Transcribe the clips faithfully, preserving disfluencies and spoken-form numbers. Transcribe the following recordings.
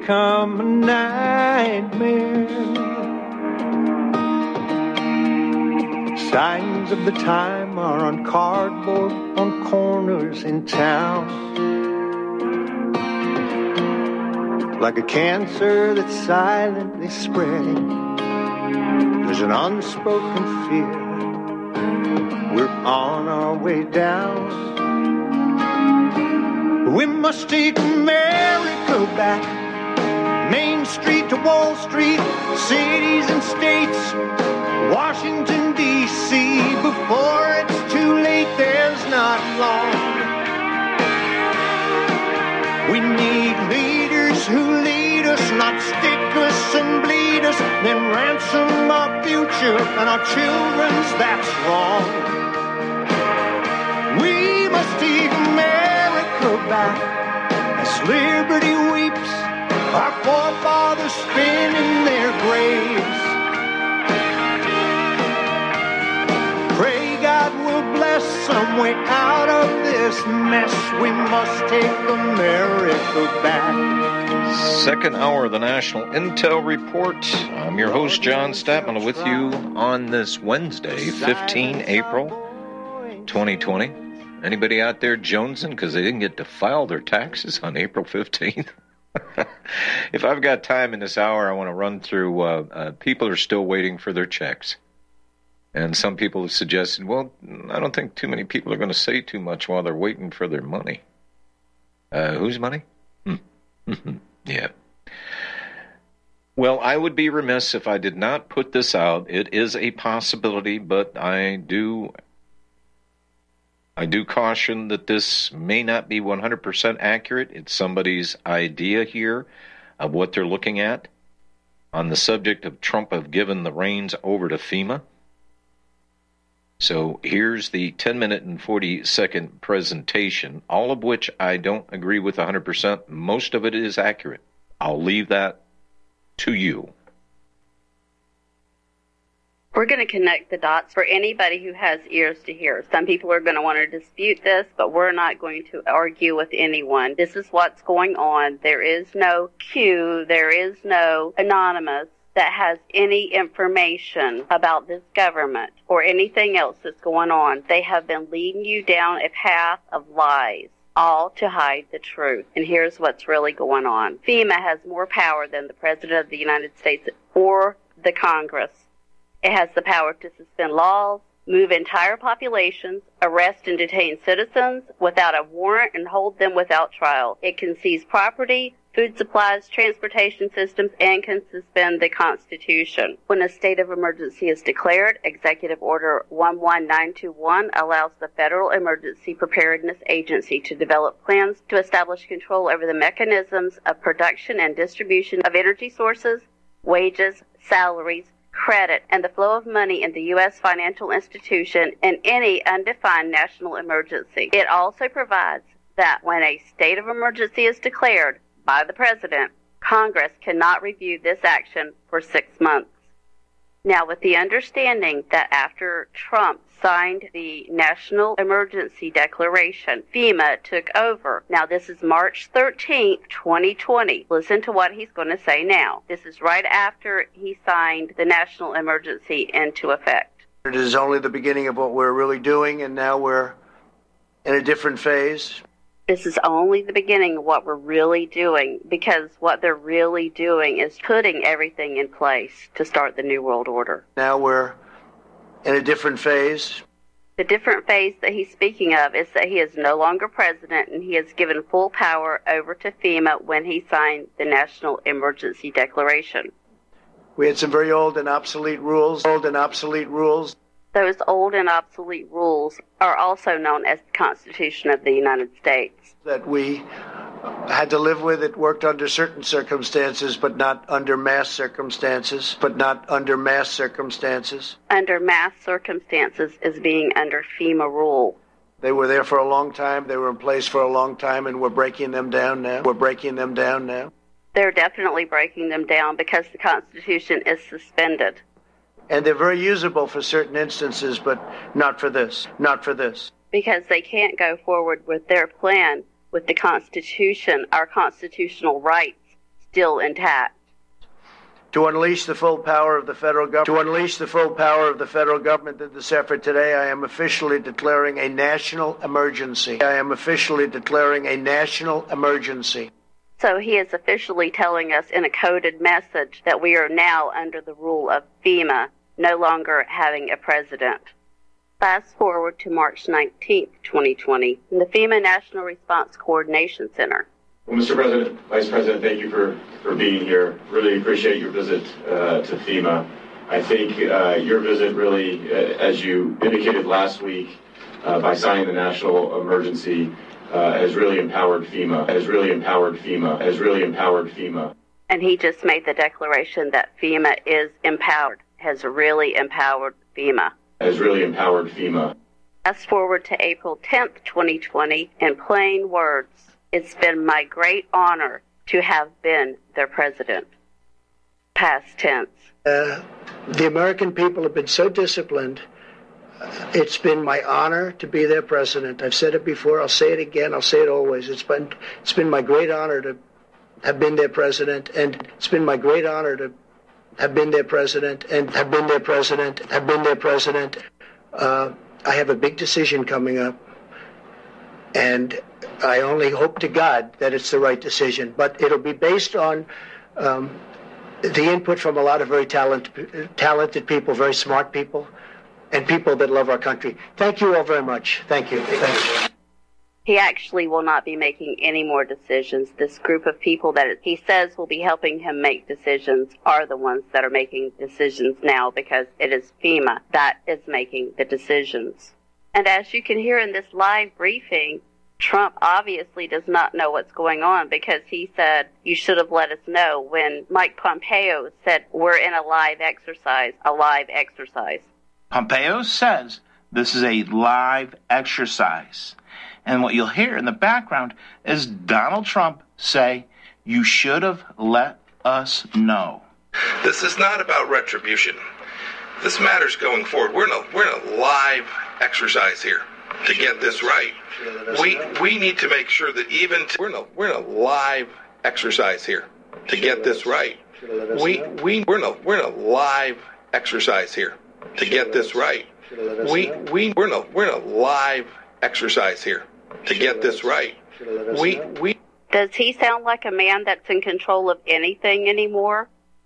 become a nightmare. Signs of the time are on cardboard on corners in town. Like a cancer that's silently spreading, there's an unspoken fear. We're on our way down. We must take America back. Main Street to Wall Street, cities and states, Washington, D C Before it's too late, there's not long. We need leaders who lead us, not stick us and bleed us, then ransom our future and our children's, that's wrong. We must take America back as liberty weeps, our forefathers spin in their graves. Pray God will bless some way out of this mess. We must take America back. Second hour of the National Intel Report. I'm your host, John Statman, with you on this Wednesday, fifteenth of April, twenty twenty. Anybody out there jonesing because they didn't get to file their taxes on April fifteenth? If I've got time in this hour, I want to run through, uh, uh, people are still waiting for their checks. And some people have suggested, well, I don't think too many people are going to say too much while they're waiting for their money. Uh, whose money? Hmm. Yeah. Well, I would be remiss if I did not put this out. It is a possibility, but I do I do caution that this may not be one hundred percent accurate. It's somebody's idea here of what they're looking at on the subject of Trump have given the reins over to FEMA. So here's the ten minute and forty second presentation, all of which I don't agree with one hundred percent. Most of it is accurate. I'll leave that to you. We're going to connect the dots for anybody who has ears to hear. Some people are going to want to dispute this, but we're not going to argue with anyone. This is what's going on. There is no Q. There is no anonymous that has any information about this government or anything else that's going on. They have been leading you down a path of lies, all to hide the truth. And here's what's really going on. FEMA has more power than the President of the United States or the Congress. It has the power to suspend laws, move entire populations, arrest and detain citizens without a warrant, and hold them without trial. It can seize property, food supplies, transportation systems, and can suspend the Constitution. When a state of emergency is declared, Executive Order one one nine two one allows the Federal Emergency Preparedness Agency to develop plans to establish control over the mechanisms of production and distribution of energy sources, wages, salaries, credit, and the flow of money in the U S financial institution in any undefined national emergency. It also provides that when a state of emergency is declared by the President, Congress cannot review this action for six months. Now, with the understanding that after Trump signed the National Emergency Declaration, FEMA took over. Now, this is March thirteenth, twenty twenty. Listen to what he's going to say now. This is right after he signed the National Emergency into effect. It is only the beginning of what we're really doing, and now we're in a different phase. This is only the beginning of what we're really doing, because what they're really doing is putting everything in place to start the New World Order. Now we're in a different phase. The different phase that he's speaking of is that he is no longer president, and he has given full power over to FEMA when he signed the National Emergency Declaration. We had some very old and obsolete rules, old and obsolete rules. Those old and obsolete rules are also known as the Constitution of the United States. That we had to live with. It worked under certain circumstances, but not under mass circumstances, but not under mass circumstances. Under mass circumstances is being under FEMA rule. They were there for a long time. They were in place for a long time, and we're breaking them down now. We're breaking them down now. They're definitely breaking them down because the Constitution is suspended. And they're very usable for certain instances, but not for this, not for this. Because they can't go forward with their plan with the Constitution, our constitutional rights still intact. To unleash the full power of the federal government, to unleash the full power of the federal government in this effort today, I am officially declaring a national emergency. I am officially declaring a national emergency. So he is officially telling us in a coded message that we are now under the rule of FEMA, no longer having a president. Fast forward to March nineteenth, twenty twenty, in the FEMA National Response Coordination Center. Well, Mister President, Vice President, thank you for, for being here. Really appreciate your visit uh, to FEMA. I think uh, your visit really, uh, as you indicated last week, uh, by signing the national emergency, uh, has really empowered FEMA, has really empowered FEMA, has really empowered FEMA. And he just made the declaration that FEMA is empowered, has really empowered FEMA. Has really empowered FEMA. Fast forward to April tenth, twenty twenty, in plain words, it's been my great honor to have been their president. Past tense. Uh, the American people have been so disciplined. Uh, it's been my honor to be their president. I've said it before. I'll say it again. I'll say it always. It's been it's been my great honor to have been their president, and it's been my great honor to have been their president, and have been their president, have been their president. Uh, I have a big decision coming up, and I only hope to God that it's the right decision, but it'll be based on um, the input from a lot of very talent, talented people, very smart people, and people that love our country. Thank you all very much. Thank you. Thank you. He actually will not be making any more decisions. This group of people that he says will be helping him make decisions are the ones that are making decisions now, because it is FEMA that is making the decisions. And as you can hear in this live briefing, Trump obviously does not know what's going on, because he said, you should have let us know, when Mike Pompeo said, we're in a live exercise, a live exercise. Pompeo says this is a live exercise. And what you'll hear in the background is Donald Trump say, you should have let us know. This is not about retribution. This matters going forward. We're in a, we're in a live exercise here to get this right. We we need to make sure that even t- we're in a we're in a live exercise here to get this right. We we we're in a we're in a live exercise here to get this right. We we we're in a we're in a live exercise here to get this right. We we Does he sound like a man that's in control of anything anymore?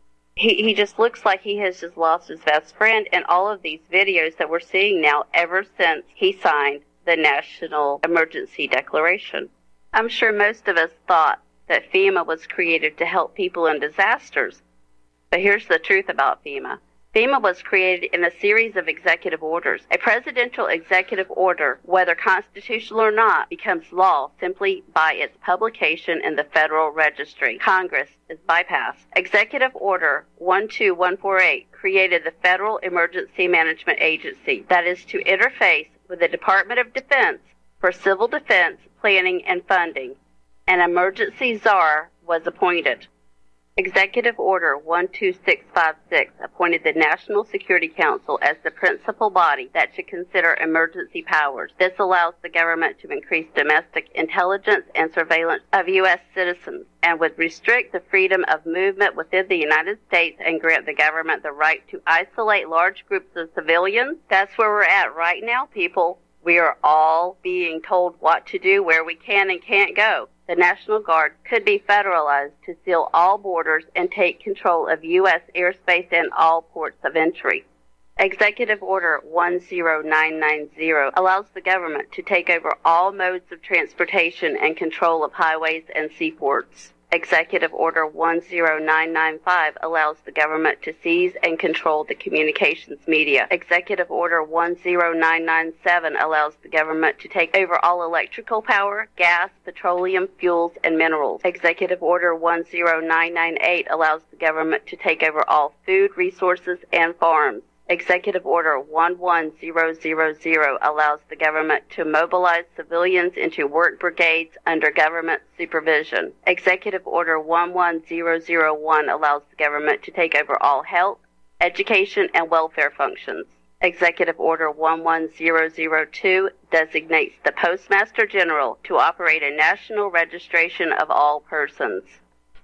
He he just looks like he has just lost his best friend in all of these videos that we're seeing now ever since he signed the National Emergency Declaration. I'm sure most of us thought that FEMA was created to help people in disasters. But here's the truth about FEMA. FEMA was created in a series of executive orders. A presidential executive order, whether constitutional or not, becomes law simply by its publication in the Federal Registry. Congress is bypassed. Executive Order one two one four eight created the Federal Emergency Management Agency, that is to interface with the Department of Defense for civil defense, planning, and funding. An emergency czar was appointed. Executive Order one two six five six appointed the National Security Council as the principal body that should consider emergency powers. This allows the government to increase domestic intelligence and surveillance of U S citizens, and would restrict the freedom of movement within the United States and grant the government the right to isolate large groups of civilians. That's where we're at right now, people. We are all being told what to do, where we can and can't go. The National Guard could be federalized to seal all borders and take control of U S airspace and all ports of entry. Executive Order one zero nine nine zero allows the government to take over all modes of transportation and control of highways and seaports. Executive Order one zero nine nine five allows the government to seize and control the communications media. Executive Order one zero nine nine seven allows the government to take over all electrical power, gas, petroleum, fuels, and minerals. Executive Order one zero nine nine eight allows the government to take over all food, resources, and farms. Executive Order one one zero zero zero allows the government to mobilize civilians into work brigades under government supervision. Executive Order one one zero zero one allows the government to take over all health, education, and welfare functions. Executive Order one one zero zero two designates the Postmaster General to operate a national registration of all persons.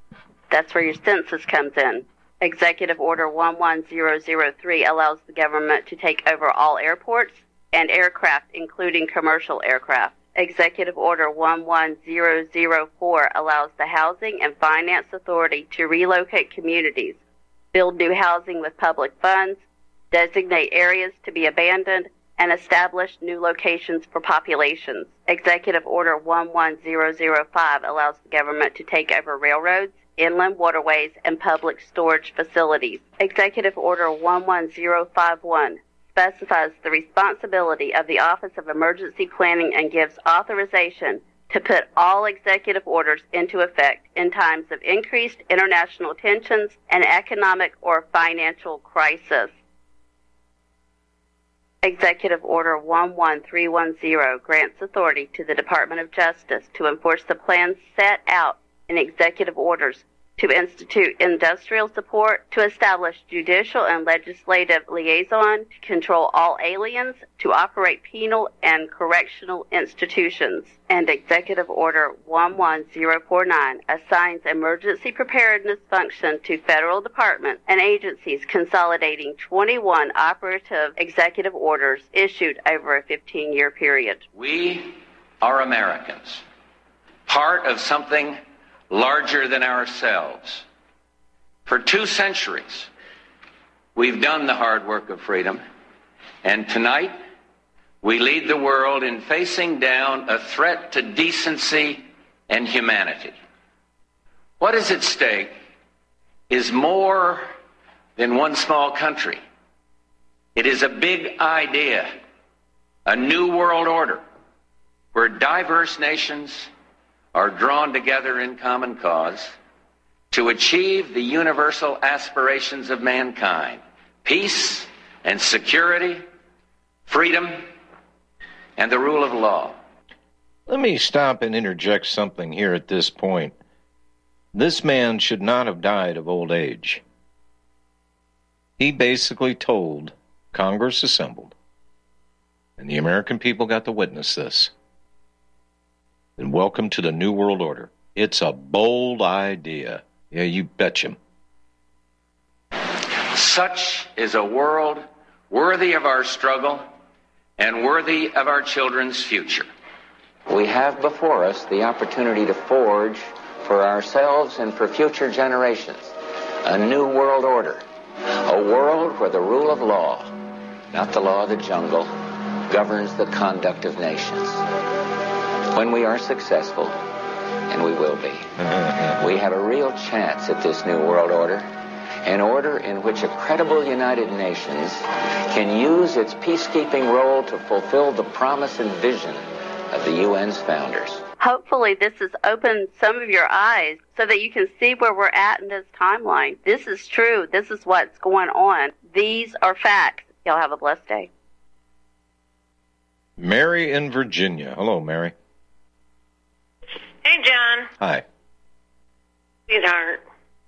That's where your census comes in. Executive Order one one zero zero three allows the government to take over all airports and aircraft, including commercial aircraft. Executive Order one one zero zero four allows the Housing and Finance Authority to relocate communities, build new housing with public funds, designate areas to be abandoned, and establish new locations for populations. Executive Order one one zero zero five allows the government to take over railroads, inland waterways, and public storage facilities. Executive Order one one zero five one specifies the responsibility of the Office of Emergency Planning and gives authorization to put all executive orders into effect in times of increased international tensions and economic or financial crisis. Executive Order one one three one zero grants authority to the Department of Justice to enforce the plans set out in executive orders to institute industrial support, to establish judicial and legislative liaison, to control all aliens, to operate penal and correctional institutions. And Executive Order one one zero four nine assigns emergency preparedness function to federal departments and agencies, consolidating twenty-one operative executive orders issued over a fifteen-year period. We are Americans, part of something larger than ourselves. For two centuries, we've done the hard work of freedom, and tonight we lead the world in facing down a threat to decency and humanity. What is at stake is more than one small country. It is a big idea, a new world order, where diverse nations are drawn together in common cause to achieve the universal aspirations of mankind: peace and security, freedom, and the rule of law. Let me stop and interject something here at this point. This man should not have died of old age. He basically told Congress assembled, and the American people got to witness this. And welcome to the New World Order. It's a bold idea. Yeah, you betcha. Such is a world worthy of our struggle and worthy of our children's future. We have before us the opportunity to forge for ourselves and for future generations a new world order, a world where the rule of law, not the law of the jungle, governs the conduct of nations. When we are successful, and we will be, we have a real chance at this new world order, an order in which a credible United Nations can use its peacekeeping role to fulfill the promise and vision of the U N's founders. Hopefully this has opened some of your eyes so that you can see where we're at in this timeline. This is true. This is what's going on. These are facts. Y'all have a blessed day. Mary in Virginia. Hello, Mary. Hey, John. Hi. Sweetheart.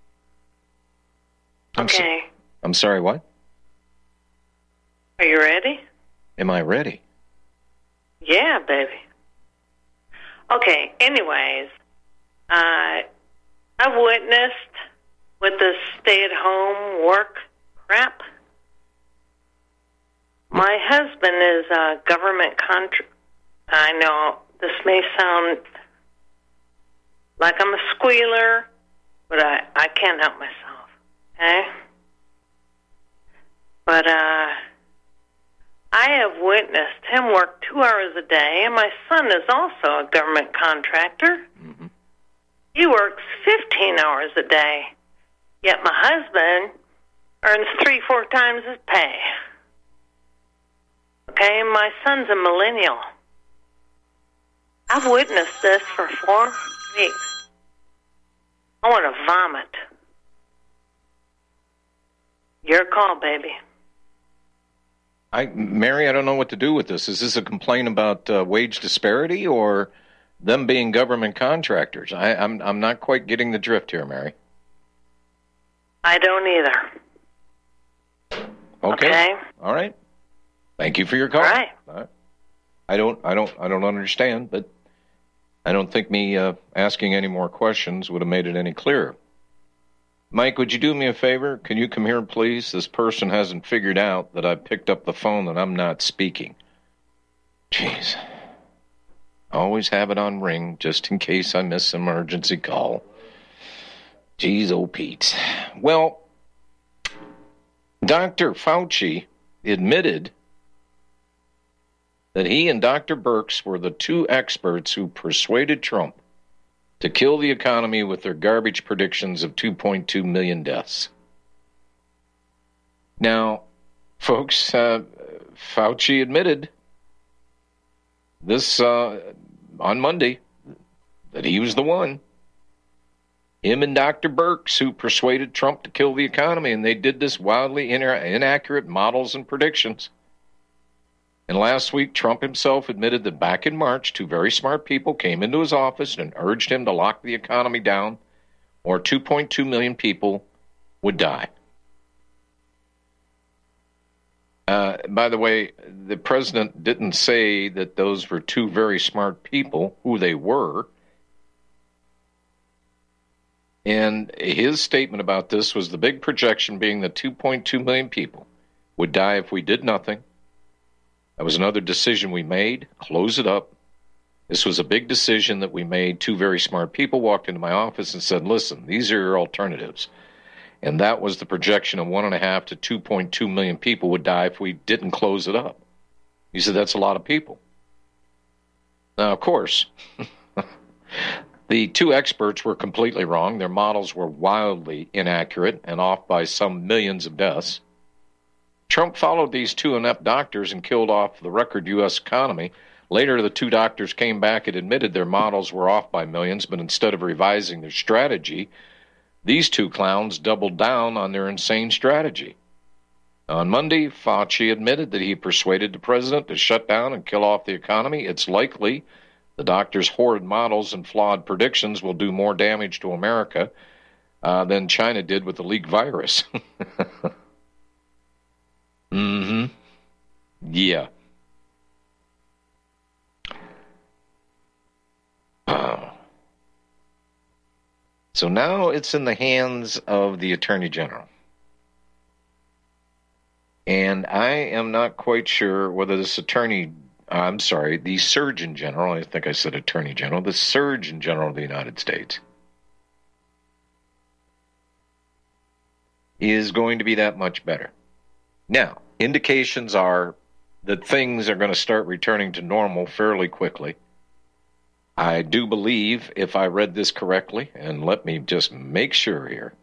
I'm okay. So, I'm sorry, what? Are you ready? Am I ready? Yeah, baby. Okay, anyways, uh, I've witnessed with this stay-at-home work crap. My husband is a government contractor. I know this may sound like I'm a squealer, but I, I can't help myself, okay? But uh, I have witnessed him work two hours a day, and my son is also a government contractor. Mm-hmm. He works fifteen hours a day, yet my husband earns three, four times his pay. Okay, my son's a millennial. I've witnessed this for four weeks. I want to vomit. Your call, baby. I, Mary, I don't know what to do with this. Is this a complaint about uh, wage disparity or them being government contractors? I, I'm I'm not quite getting the drift here, Mary. I don't either. Okay. Okay. All right. Thank you for your call. All right. All right. I don't I don't I don't understand, but I don't think me uh, asking any more questions would have made it any clearer. Mike, would you do me a favor? Can you come here, please? This person hasn't figured out that I picked up the phone and I'm not speaking. Jeez. Always have it on ring just in case I miss an emergency call. Jeez, oh Pete. Well, Doctor Fauci admitted that he and Doctor Birx were the two experts who persuaded Trump to kill the economy with their garbage predictions of two point two million deaths. Now, folks, uh, Fauci admitted this uh, on Monday that he was the one. Him and Doctor Birx who persuaded Trump to kill the economy, and they did this wildly ina- inaccurate models and predictions. And last week, Trump himself admitted that back in March, two very smart people came into his office and urged him to lock the economy down, or two point two million people would die. Uh, by the way, the president didn't say that those were two very smart people, who they were. And his statement about this was the big projection being that two point two million people would die if we did nothing. That was another decision we made. Close it up. This was a big decision that we made. Two very smart people walked into my office and said, listen, these are your alternatives. And that was the projection of one and a half to two point two million people would die if we didn't close it up. He said, that's a lot of people. Now, of course, the two experts were completely wrong. Their models were wildly inaccurate and off by some millions of deaths. Trump followed these two inept doctors and killed off the record U S economy. Later, the two doctors came back and admitted their models were off by millions, but instead of revising their strategy, these two clowns doubled down on their insane strategy. On Monday, Fauci admitted that he persuaded the president to shut down and kill off the economy. It's likely the doctor's horrid models and flawed predictions will do more damage to America uh, than China did with the leak virus. Mm-hmm. Yeah. Oh. So now it's in the hands of the Attorney General. And I am not quite sure whether this Attorney, I'm sorry, the Surgeon General, I think I said Attorney General, the Surgeon General of the United States is going to be that much better. Now, indications are that things are going to start returning to normal fairly quickly. I do believe, if I read this correctly, and let me just make sure here,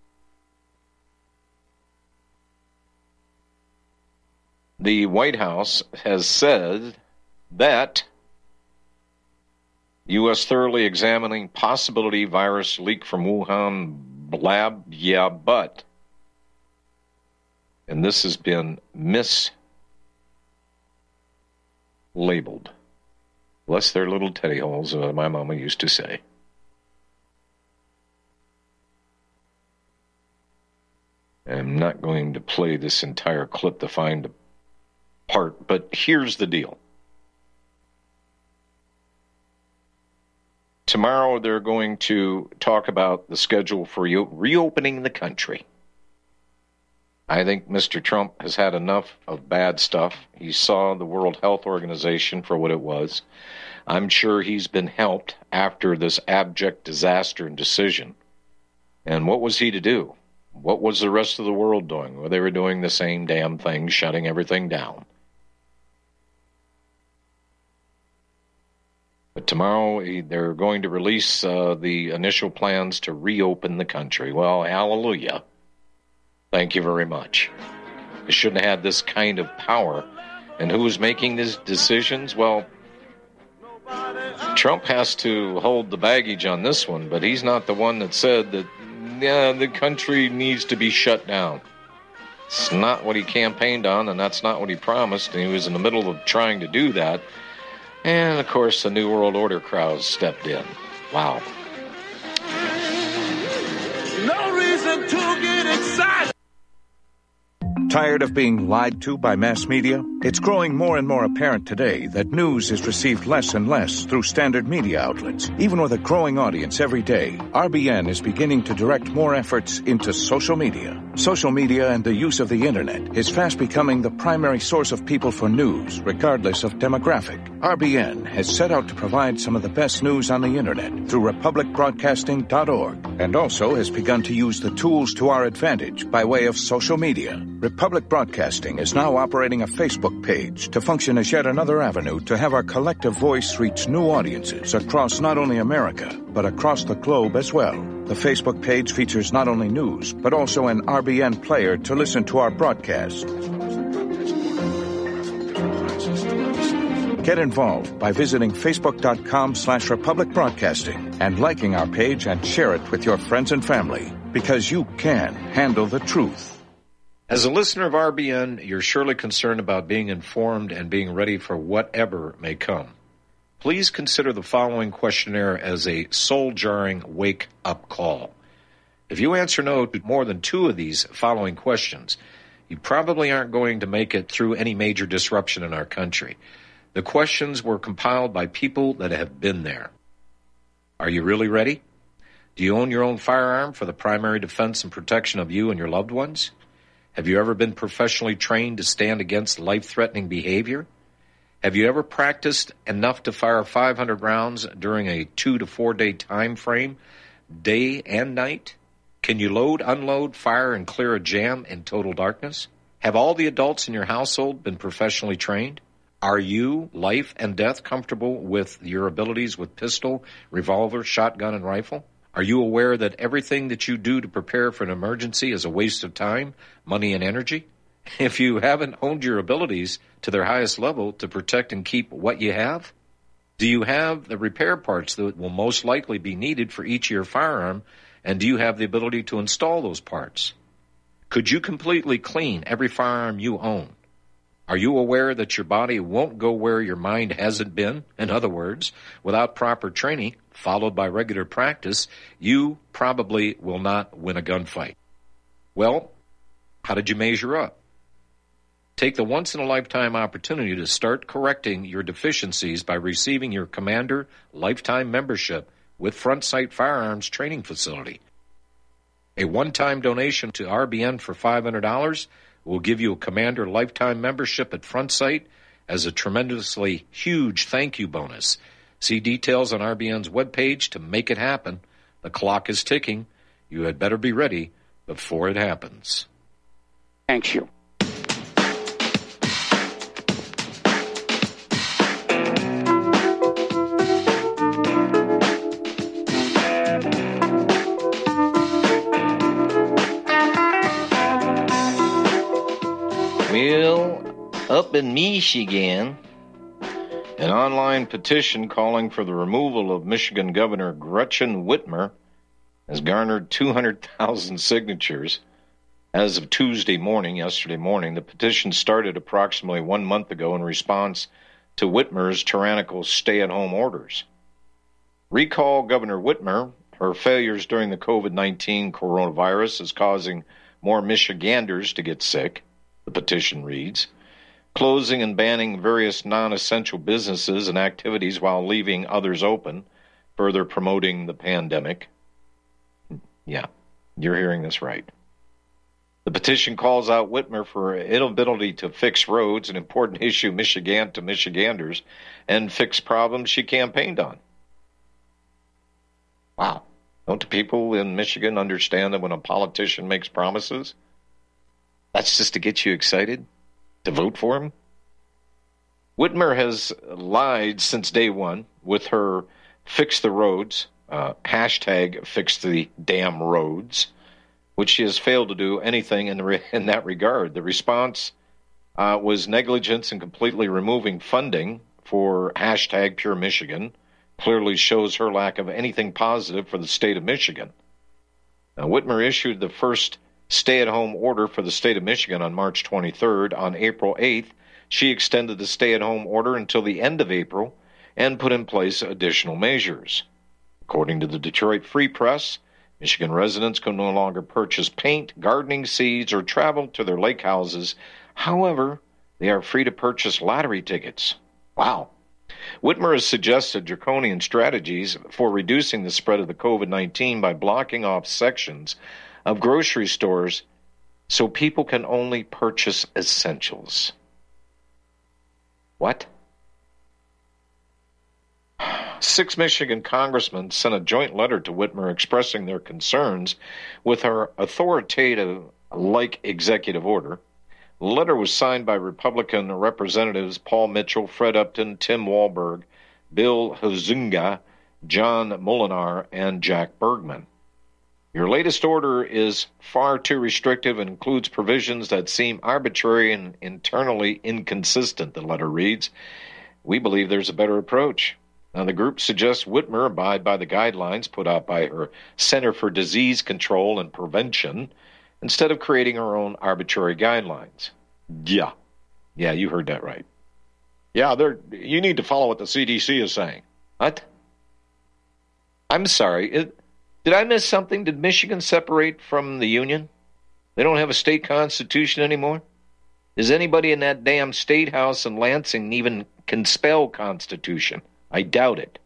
the White House has said that U S thoroughly examining possibility virus leak from Wuhan lab, yeah, but... And this has been mislabeled. Bless their little teddy holes, as my mama used to say. I'm not going to play this entire clip to find a part, but here's the deal. Tomorrow they're going to talk about the schedule for reopening the country. I think Mister Trump has had enough of bad stuff. He saw the World Health Organization for what it was. I'm sure he's been helped after this abject disaster and decision. And what was he to do? What was the rest of the world doing? Well, they were doing the same damn thing, shutting everything down. But tomorrow they're going to release uh, the initial plans to reopen the country. Well, hallelujah. Thank you very much. They shouldn't have had this kind of power. And who is making these decisions? Well, Trump has to hold the baggage on this one, but he's not the one that said that, yeah, the country needs to be shut down. It's not what he campaigned on, and that's not what he promised, and he was in the middle of trying to do that. And, of course, the New World Order crowd stepped in. Wow. No reason to get excited. Tired of being lied to by mass media? It's growing more and more apparent today that news is received less and less through standard media outlets. Even with a growing audience every day, R B N is beginning to direct more efforts into social media. Social media and the use of the internet is fast becoming the primary source of people for news, regardless of demographic. R B N has set out to provide some of the best news on the internet through republic broadcasting dot org, and also has begun to use the tools to our advantage by way of social media. Republic Broadcasting is now operating a Facebook page to function as yet another avenue to have our collective voice reach new audiences across not only America, but across the globe as well. The Facebook page features not only news, but also an R B N player to listen to our broadcasts. Get involved by visiting facebook.com slash Republic Broadcasting and liking our page and share it with your friends and family, because you can handle the truth. As a listener of R B N, you're surely concerned about being informed and being ready for whatever may come. Please consider the following questionnaire as a soul-jarring wake-up call. If you answer no to more than two of these following questions, you probably aren't going to make it through any major disruption in our country. The questions were compiled by people that have been there. Are you really ready? Do you own your own firearm for the primary defense and protection of you and your loved ones? Have you ever been professionally trained to stand against life-threatening behavior? Have you ever practiced enough to fire five hundred rounds during a two to four day time frame, day and night? Can you load, unload, fire, and clear a jam in total darkness? Have all the adults in your household been professionally trained? Are you, life and death, comfortable with your abilities with pistol, revolver, shotgun, and rifle? Are you aware that everything that you do to prepare for an emergency is a waste of time, money, and energy? If you haven't honed your abilities to their highest level to protect and keep what you have, do you have the repair parts that will most likely be needed for each of your firearm, and do you have the ability to install those parts? Could you completely clean every firearm you own? Are you aware that your body won't go where your mind hasn't been? In other words, without proper training, followed by regular practice, you probably will not win a gunfight. Well, how did you measure up? Take the once-in-a-lifetime opportunity to start correcting your deficiencies by receiving your Commander Lifetime Membership with Front Sight Firearms Training Facility. A one-time donation to R B N for five hundred dollars will give you a Commander Lifetime Membership at Front Sight as a tremendously huge thank you bonus. See details on R B N's webpage to make it happen. The clock is ticking. You had better be ready before it happens. Thank you. Well, up in Michigan, an online petition calling for the removal of Michigan Governor Gretchen Whitmer has garnered two hundred thousand signatures. As of Tuesday morning, yesterday morning, the petition started approximately one month ago in response to Whitmer's tyrannical stay-at-home orders. Recall Governor Whitmer. Her failures during the COVID nineteen coronavirus is causing more Michiganders to get sick, the petition reads. Closing and banning various non-essential businesses and activities while leaving others open, further promoting the pandemic. Yeah, you're hearing this right. The petition calls out Whitmer for inability to fix roads, an important issue Michigan to Michiganders, and fix problems she campaigned on. Wow. Don't the people in Michigan understand that when a politician makes promises, that's just to get you excited to vote for him? Whitmer has lied since day one with her Fix the Roads, uh, hashtag Fix the Damn Roads, which she has failed to do anything in, the re- in that regard. The response uh, was negligence in completely removing funding for hashtag Pure Michigan, clearly shows her lack of anything positive for the state of Michigan. Now, Whitmer issued the first stay-at-home order for the state of Michigan on March twenty-third. On April eighth, she extended the stay-at-home order until the end of April and put in place additional measures. According to the Detroit Free Press, Michigan residents can no longer purchase paint, gardening seeds, or travel to their lake houses. However, they are free to purchase lottery tickets. Wow. Whitmer has suggested draconian strategies for reducing the spread of the COVID nineteen by blocking off sections of grocery stores so people can only purchase essentials. What? Six Michigan congressmen sent a joint letter to Whitmer expressing their concerns with her authoritative-like executive order. The letter was signed by Republican Representatives Paul Mitchell, Fred Upton, Tim Walberg, Bill Huizenga, John Molinar, and Jack Bergman. Your latest order is far too restrictive and includes provisions that seem arbitrary and internally inconsistent, the letter reads. We believe there's a better approach. Now, the group suggests Whitmer abide by the guidelines put out by her Center for Disease Control and Prevention instead of creating her own arbitrary guidelines. Yeah. Yeah, you heard that right. Yeah, they're, you need to follow what the C D C is saying. What? I'm sorry. It, did I miss something? Did Michigan separate from the Union? They don't have a state constitution anymore? Is anybody in that damn state house in Lansing even can spell constitution? I doubt it.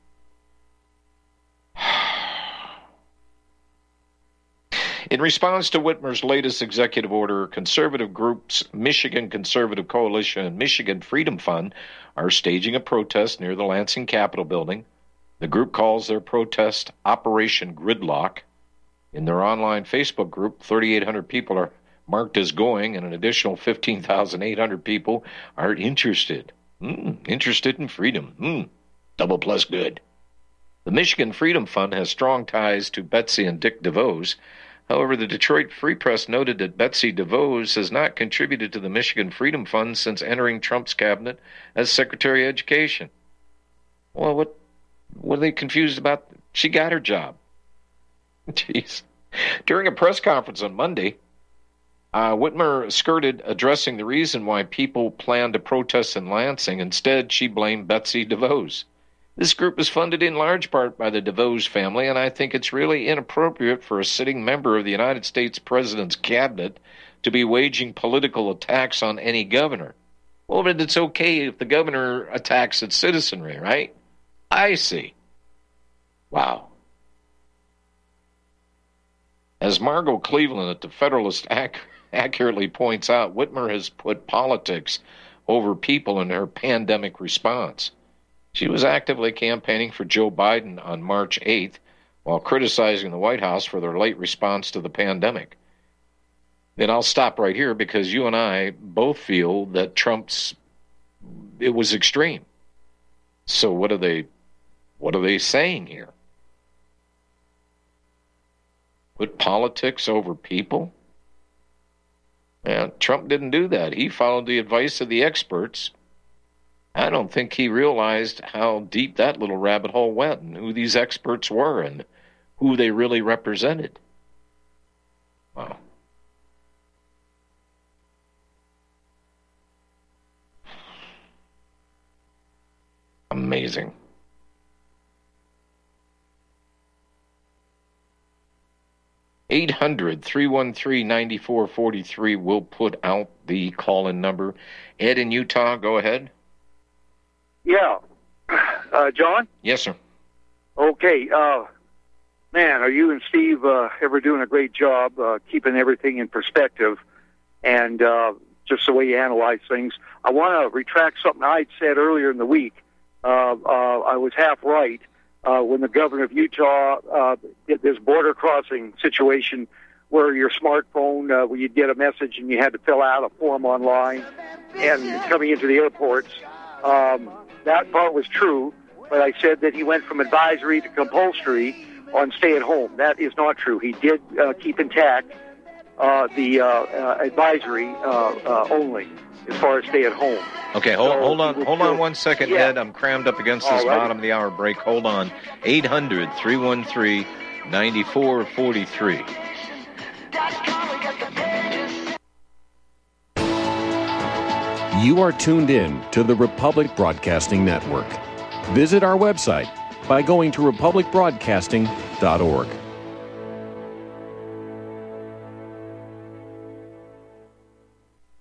In response to Whitmer's latest executive order, conservative groups Michigan Conservative Coalition and Michigan Freedom Fund are staging a protest near the Lansing Capitol building. The group calls their protest Operation Gridlock. In their online Facebook group, thirty-eight hundred people are marked as going, and an additional fifteen thousand eight hundred people are interested. Mm, interested in freedom. Mm. Double plus good. The Michigan Freedom Fund has strong ties to Betsy and Dick DeVos. However, the Detroit Free Press noted that Betsy DeVos has not contributed to the Michigan Freedom Fund since entering Trump's cabinet as Secretary of Education. Well, what, what are they confused about? She got her job. Jeez. During a press conference on Monday, uh, Whitmer skirted addressing the reason why people plan to protest in Lansing. Instead, she blamed Betsy DeVos. This group is funded in large part by the DeVos family, and I think it's really inappropriate for a sitting member of the United States President's cabinet to be waging political attacks on any governor. Well, but it's okay if the governor attacks its citizenry, right? I see. Wow. As Margot Cleveland at the Federalist ac- accurately points out, Whitmer has put politics over people in her pandemic response. She was actively campaigning for Joe Biden on March eighth while criticizing the White House for their late response to the pandemic. Then I'll stop right here because you and I both feel that Trump's, it was extreme. So what are they, what are they saying here? Put politics over people? Yeah, Trump didn't do that. He followed the advice of the experts. I don't think he realized how deep that little rabbit hole went and who these experts were and who they really represented. Wow. Amazing. eight hundred, three one three, nine four four three will put out the call-in number. Ed in Utah, go ahead. Yeah. Uh, John? Yes, sir. Okay. Uh, man, are you and Steve uh, ever doing a great job uh, keeping everything in perspective and uh, just the way you analyze things? I want to retract something I'd said earlier in the week. Uh, uh, I was half right uh, when the governor of Utah uh, did this border crossing situation where your smartphone, uh, where you'd get a message and you had to fill out a form online and coming into the airports. Um, that part was true, but I said that he went from advisory to compulsory on stay-at-home. That is not true. He did uh, keep intact uh, the uh, uh, advisory uh, uh, only as far as stay-at-home. Okay, hold, so hold on hold on one second, yeah. Ed. I'm crammed up against this right. bottom of the hour break. Hold on. eight hundred, three one three, nine four four three. You are tuned in to the Republic Broadcasting Network. Visit our website by going to republic broadcasting dot org.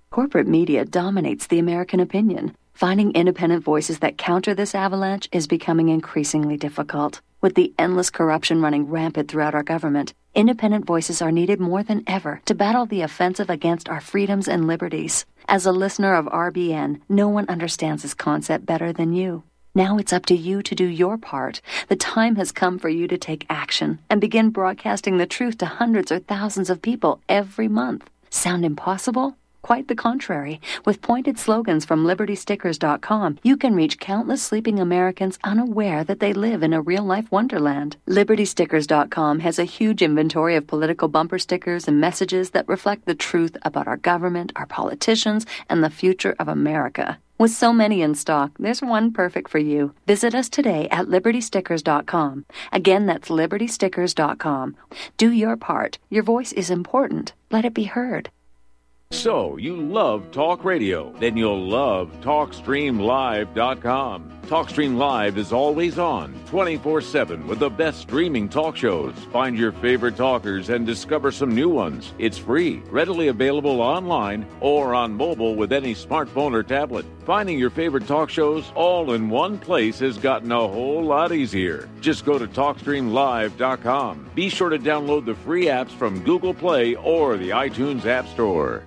Corporate media dominates the American opinion. Finding independent voices that counter this avalanche is becoming increasingly difficult. With the endless corruption running rampant throughout our government, independent voices are needed more than ever to battle the offensive against our freedoms and liberties. As a listener of R B N, no one understands this concept better than you. Now it's up to you to do your part. The time has come for you to take action and begin broadcasting the truth to hundreds or thousands of people every month. Sound impossible? Quite the contrary. With pointed slogans from Liberty Stickers dot com, you can reach countless sleeping Americans unaware that they live in a real-life wonderland. Liberty Stickers dot com has a huge inventory of political bumper stickers and messages that reflect the truth about our government, our politicians, and the future of America. With so many in stock, there's one perfect for you. Visit us today at Liberty Stickers dot com. Again, that's Liberty Stickers dot com. Do your part. Your voice is important. Let it be heard. So, you love talk radio? Then you'll love Talk Stream Live dot com. TalkStream Live is always on, twenty-four seven, with the best streaming talk shows. Find your favorite talkers and discover some new ones. It's free, readily available online or on mobile with any smartphone or tablet. Finding your favorite talk shows all in one place has gotten a whole lot easier. Just go to Talk Stream Live dot com. Be sure to download the free apps from Google Play or the iTunes App Store.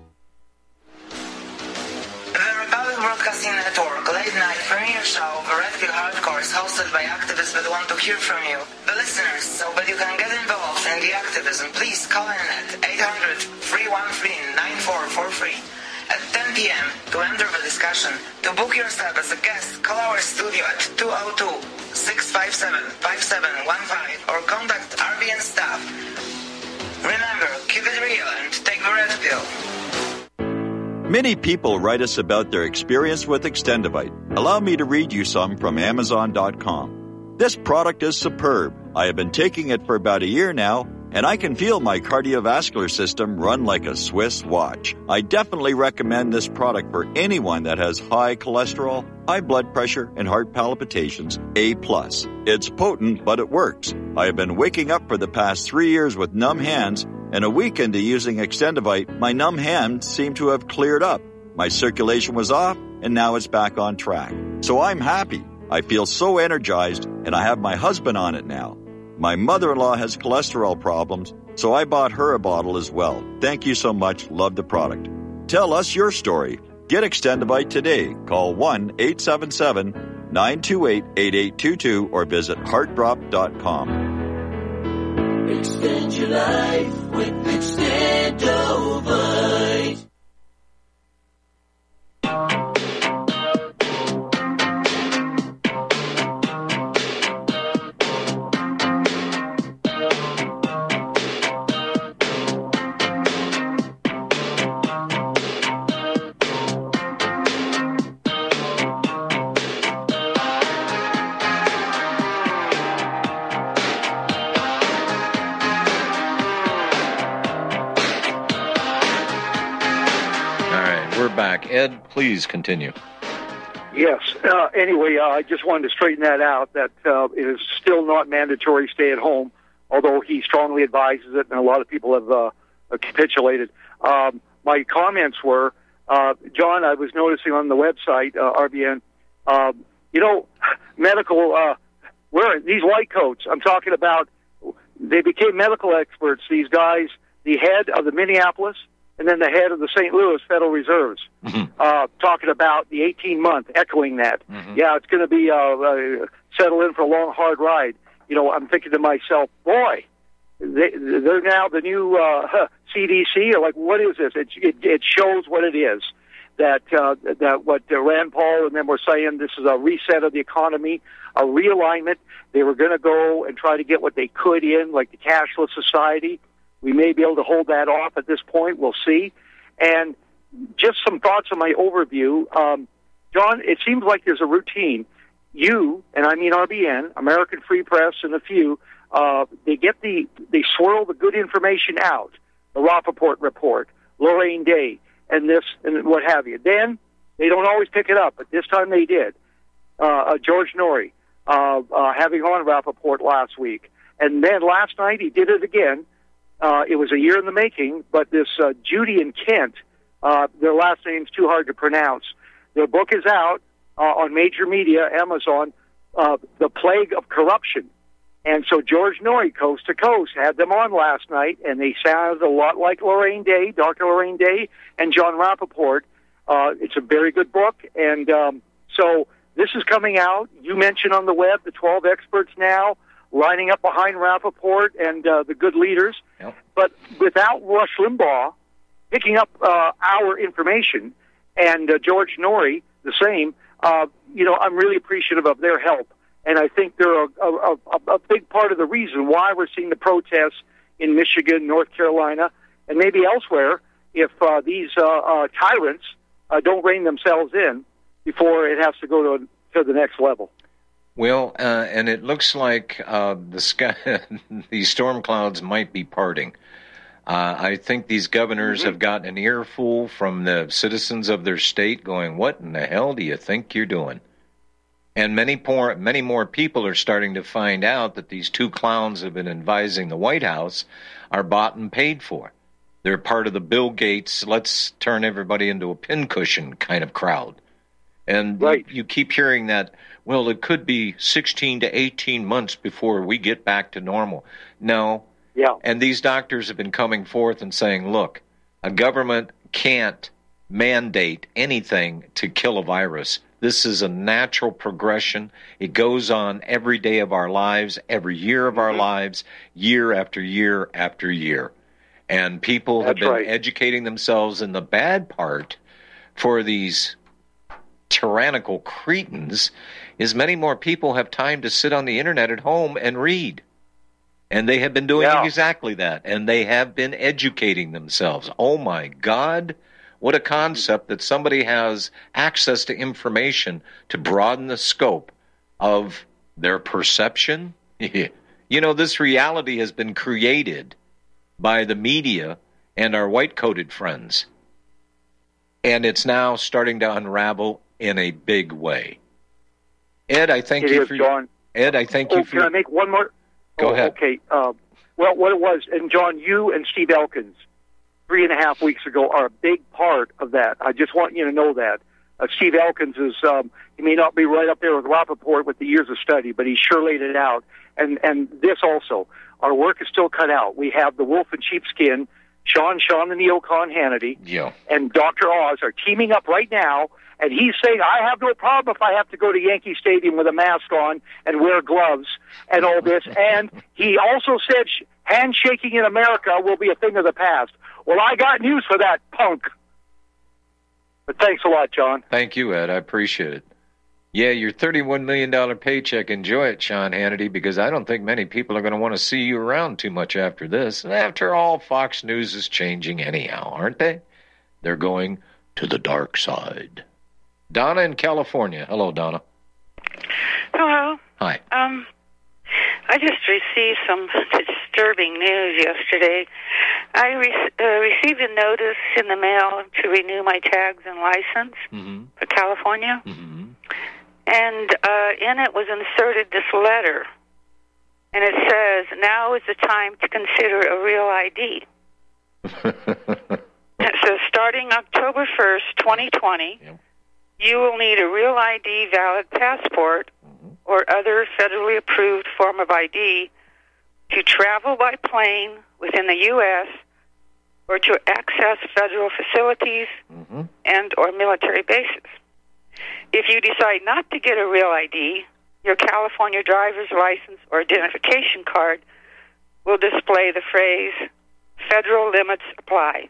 Broadcasting Network late night premiere show of Redfield Hardcore is hosted by activists that want to hear from you, the listeners. So that you can get involved in the activism, please call in at eight hundred, three one three, nine four four three at ten p.m. to enter the discussion. To book yourself as a guest, call our studio at two oh two, six five seven, five seven one five or contact R B N staff. Remember, keep it real and take the red pill. Many people write us about their experience with Extendivite. Allow me to read you some from Amazon dot com. This product is superb. I have been taking it for about a year now, and I can feel my cardiovascular system run like a Swiss watch. I definitely recommend this product for anyone that has high cholesterol, high blood pressure, and heart palpitations, A plus. It's potent, but it works. I have been waking up for the past three years with numb hands, and a week into using Extendivite, my numb hands seem to have cleared up. My circulation was off, and now it's back on track. So I'm happy. I feel so energized, and I have my husband on it now. My mother-in-law has cholesterol problems, so I bought her a bottle as well. Thank you so much. Love the product. Tell us your story. Get Extendivite today. Call one eight seven seven, nine two eight, eight eight two two or visit heart drop dot com. Extend your life with Extendovite. Back. Ed, please continue. Yes. Uh, anyway, uh, I just wanted to straighten that out, that uh, it is still not mandatory stay at home, although he strongly advises it, and a lot of people have uh, capitulated. Um, my comments were, uh, John, I was noticing on the website, uh, R B N, uh, you know, medical, uh, where these white coats, I'm talking about, they became medical experts, these guys, the head of the Minneapolis, and then the head of the Saint Louis Federal Reserves, mm-hmm. uh, talking about the eighteen-month, echoing that. Mm-hmm. Yeah, it's going to be uh, uh, settle in for a long, hard ride. You know, I'm thinking to myself, boy, they, they're now the new uh, C D C, or like, what is this? It, it, it shows what it is, that uh, that what uh, Rand Paul and them were saying, this is a reset of the economy, a realignment. They were going to go and try to get what they could in, like the cashless society. We may be able to hold that off at this point. We'll see. And just some thoughts on my overview. Um, John, it seems like there's a routine. You, and I mean R B N, American Free Press, and a few, uh, they get the, they swirl the good information out. The Rappaport report, Lorraine Day, and this, and what have you. Then, they don't always pick it up, but this time they did. Uh, uh, George Norrie, uh, uh, having on Rappaport last week. And then last night he did it again. Uh, it was a year in the making, but this uh, Judy in Kent Uh, their last name's too hard to pronounce. Their book is out uh, on major media, Amazon, uh, The Plague of Corruption. And so George Noory, Coast to Coast, had them on last night, and they sounded a lot like Lorraine Day, Doctor Lorraine Day, and John Rappaport. Uh, it's a very good book, and um, so this is coming out. You mentioned on the web the twelve experts now lining up behind Rappaport and uh, the good leaders. Yep. But without Rush Limbaugh picking up uh, our information, and uh, George Noory the same, uh, you know, I'm really appreciative of their help. And I think they're a, a, a, a big part of the reason why we're seeing the protests in Michigan, North Carolina, and maybe elsewhere if uh, these uh, uh, tyrants uh, don't rein themselves in before it has to go to, to the next level. Well, uh, and it looks like uh, the sky, these storm clouds might be parting. Uh, I think these governors mm-hmm. have gotten an earful from the citizens of their state going, what in the hell do you think you're doing? And many more, many more people are starting to find out that these two clowns have been advising the White House are bought and paid for. They're part of the Bill Gates, let's turn everybody into a pincushion kind of crowd. And right. you, you keep hearing that, well, it could be sixteen to eighteen months before we get back to normal. No. Yeah. And these doctors have been coming forth and saying, look, a government can't mandate anything to kill a virus. This is a natural progression. It goes on every day of our lives, every year of our mm-hmm. lives, year after year after year. And people That's have been right. educating themselves. And the bad part for these tyrannical cretins is many more people have time to sit on the internet at home and read. And they have been doing yeah. exactly that. And they have been educating themselves. Oh, my God. What a concept that somebody has access to information to broaden the scope of their perception. You know, this reality has been created by the media and our white-coated friends. And it's now starting to unravel in a big way. Ed, I thank it you is, for John. Ed, I thank oh, you for Can I make one more? Go oh, ahead. Okay. Uh, well, what it was, and John, you and Steve Elkins, three and a half weeks ago, are a big part of that. I just want you to know that. Uh, Steve Elkins is, um, he may not be right up there with Rappaport with the years of study, but he sure laid it out. And, and this also, our work is still cut out. We have the wolf in sheepskin, Sean, Sean the Neocon Hannity, yeah. and Doctor Oz are teaming up right now, and he's saying, I have no problem if I have to go to Yankee Stadium with a mask on and wear gloves and all this. And he also said sh- handshaking in America will be a thing of the past. Well, I got news for that punk. But thanks a lot, John. Thank you, Ed. I appreciate it. Yeah, your thirty-one million dollars paycheck, enjoy it, Sean Hannity, because I don't think many people are going to want to see you around too much after this. And after all, Fox News is changing anyhow, aren't they? They're going to the dark side. Donna in California. Hello, Donna. Hello. Hi. Um, I just received some disturbing news yesterday. I re- uh, received a notice in the mail to renew my tags and license mm-hmm. for California. Mm-hmm. And uh, in it was inserted this letter. And it says, now is the time to consider a real I D. It says, starting October first, twenty twenty, yep. you will need a real I D, valid passport, mm-hmm. or other federally approved form of I D to travel by plane within the U S or to access federal facilities mm-hmm. and or military bases. If you decide not to get a real I D, your California driver's license or identification card will display the phrase, federal limits apply.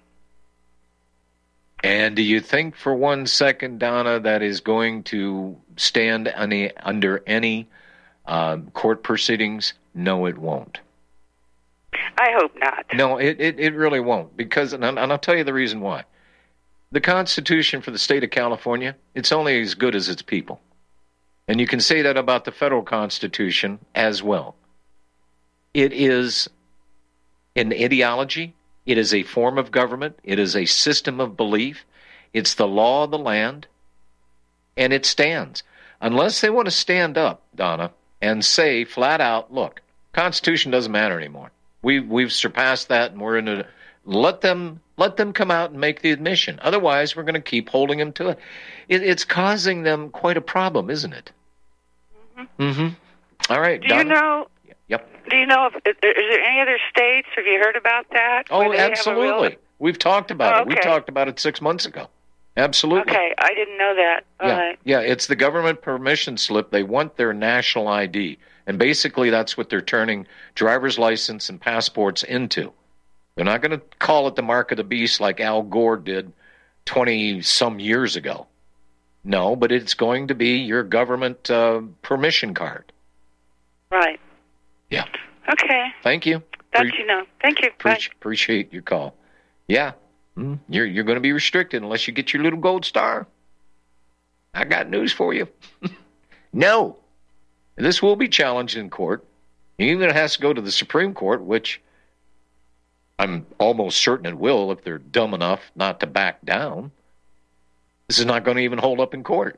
And do you think for one second, Donna, that is going to stand any, under any uh, court proceedings? No, it won't. I hope not. No, it, it, it really won't. Because, and I'll tell you the reason why. The Constitution for the state of California, it's only as good as its people. And you can say that about the federal Constitution as well. It is an ideology. It is a form of government. It is a system of belief. It's the law of the land. And it stands. Unless they want to stand up, Donna, and say flat out, look, Constitution doesn't matter anymore. We've, we've surpassed that, and we're in a... Let them Let them come out and make the admission. Otherwise, we're going to keep holding them to it. it. It's causing them quite a problem, isn't it? Mm-hmm. mm-hmm. All right. Do Donna? you know? Yep. Do you know? If, is there any other states? Have you heard about that? Oh, absolutely. Real... We've talked about oh, it. okay. We talked about it six months ago. Absolutely. Okay, I didn't know that. All yeah, right. yeah. It's the government permission slip. They want their national I D, and basically that's what they're turning driver's license and passports into. They're not going to call it the mark of the beast like Al Gore did twenty-some years ago. No, but it's going to be your government uh, permission card. Right. Yeah. Okay. Thank you. That Pre- you know. Thank you. Pre- Bye. Appreciate your call. Yeah. Mm, you're you're going to be restricted unless you get your little gold star. I got news for you. No. This will be challenged in court. Even it has to go to the Supreme Court, which I'm almost certain it will if they're dumb enough not to back down. This is not going to even hold up in court.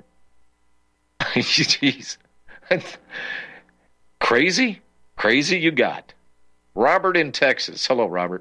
Jeez. Crazy? Crazy you got. Robert in Texas. Hello, Robert.